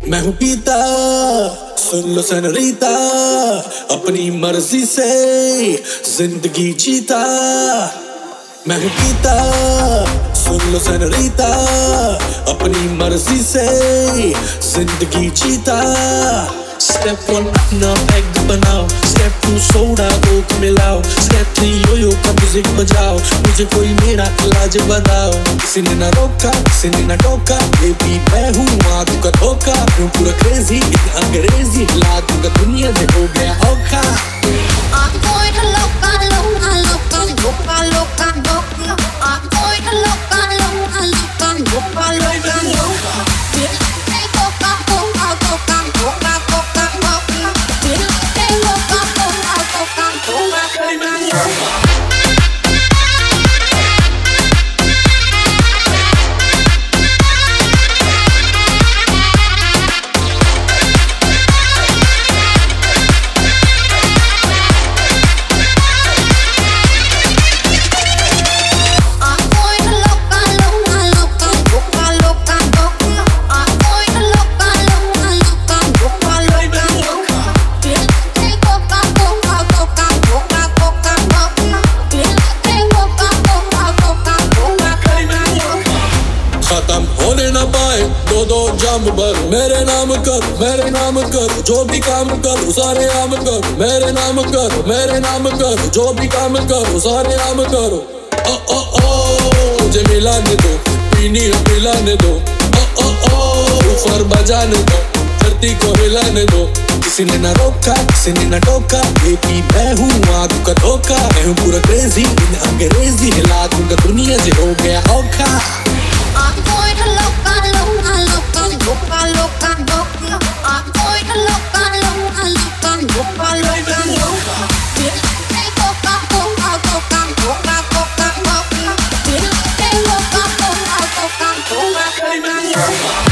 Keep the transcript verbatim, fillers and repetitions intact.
मैं हूँ पीता, सुन लो सनरीता, अपनी मर्जी से जिंदगी जीता। मैं हूँ पीता, सुन लो सनरीता, अपनी मर्जी से जिंदगी जीता। Step one अपना बैग बनाओ, Step two सोडा कोक मिलाओ, Step three योयो का म्यूजिक बजाओ, मुझे कोई मेरा इलाज बताओ। किसी ने ना रोका, किसी ने ना टोका, बेबी मैं हूँ आग का धोखा। हूँ पूरा क्रेजी, इतना अंग्रेजी, ला दूंगा दुनिया से हो गया औखा। I'm going to loca, loca, loca, loca, loca, loca. I'm going to loca, loca, loca, loca, loca, loca. Hey, loca, loca, loca, loca, loca, loca. Hey, loca, loca, loca, loca, loca, loca. खत्म होने ना पाए दो दो जाम भर, मेरे नाम कर, मेरे नाम कर, जो भी काम करो सारे आम करो, मेरे नाम करो, मेरे नाम करो, जो भी काम करो सारे आम करो। ओ ओ ओ मुझे मिलाने दो, पीनी है पिलाने दो, ओ ओ ओ ऊपर बजाने दो, धरती को हिलाने दो। किसी ने ना रोका, किसी ने ना टोका, बेबी मैं हूँ आग का धोखा। मैं हूँ पूरा क्रेजी, इन अंग्रेजी, हिला दूंगा दुनिया से हो गया औखा। I'm going to loca, loca, loca, loca, loca, loca. I'm going to loca, loca, loca, loca, loca, loca. Hey, loca, loca, loca, loca, loca, loca. Hey, loca, loca, loca, loca, loca, loca.